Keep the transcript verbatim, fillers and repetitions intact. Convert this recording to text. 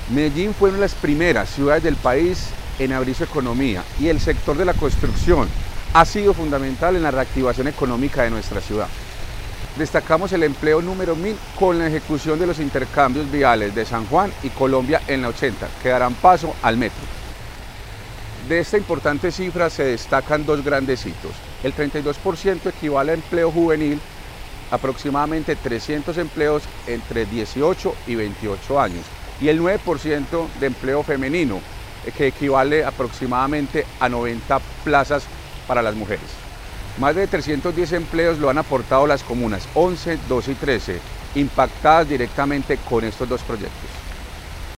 Medellín fue una de las primeras ciudades del país en abrir su economía y el sector de la construcción ha sido fundamental en la reactivación económica de nuestra ciudad. Destacamos el empleo número mil con la ejecución de los intercambios viales de San Juan y Colombia en la ochenta, que darán paso al metro. De esta importante cifra se destacan dos grandes hitos. El treinta y dos por ciento equivale a empleo juvenil, aproximadamente trescientos empleos entre dieciocho y veintiocho años, y el nueve por ciento de empleo femenino, que equivale aproximadamente a noventa plazas para las mujeres. Más de trescientos diez empleos lo han aportado las comunas once, doce y trece, impactadas directamente con estos dos proyectos.